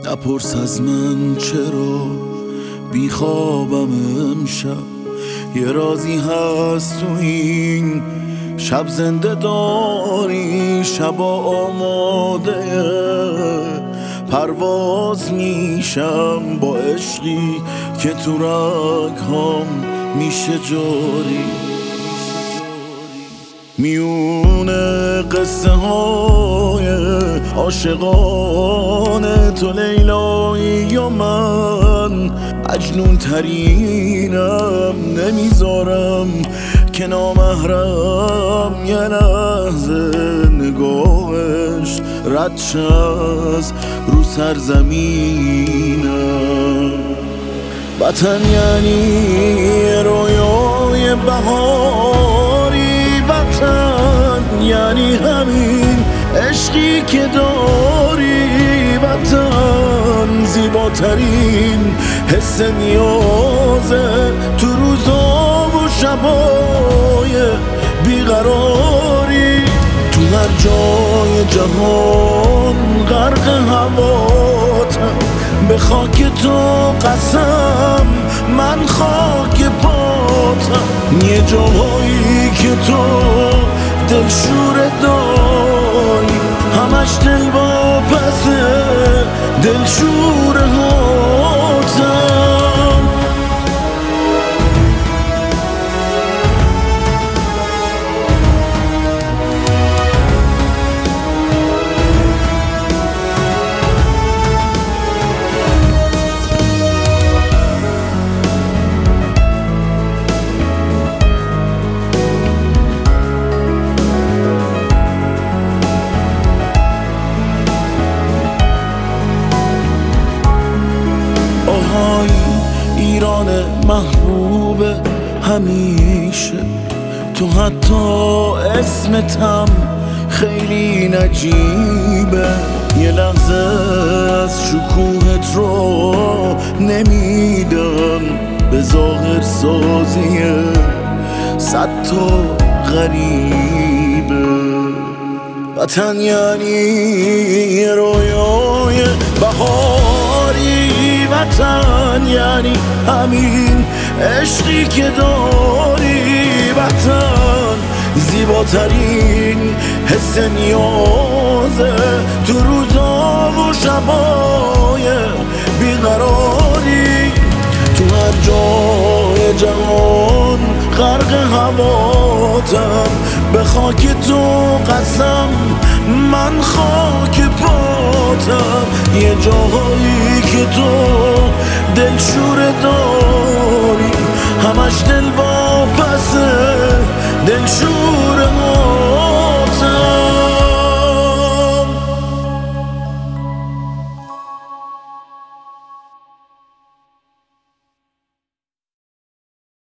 نپرس از من چرا بیخوابم امشب، یه رازی هست تو این شب زنده داری. شبا آماده پرواز میشم با عشقی که تو رگ‌هام میشه جاری. میونه قصه های عاشقانه تو لیلایی و من مجنون ترینم، نمیذارم که نامحرم یه لحظه نگاهش رد شه از رو سرزمینم. وطن یعنی رویای بهاری، وطن یعنی همین عشقی که داری. وطن زیباترین حس نیازه تو روزا و شبای بیقراری. تو هر جای جهان غرق هواتم، به خاک تو قسم من خاک پاتم. یه جاهایی که تو دلشور داری، همش دل واپسه دلشور هاتم. ایران محبوب همیشه، تو حتی اسمتم خیلی نجیبه. یه لحظه از شکوهت رو نمیدم به ظاهر سازیه صد تا غریبه. وطن یعنی رویای بهاری، وطن یعنی همین عشقی که داری. وطن زیباترین حس نیازه تو روزا و شبای بیقراری. تو هر جای جهان غرق هواتم، به خاک تو قسم من خاک پاتم. یه جاهایی که تو دلشور داری، همش دل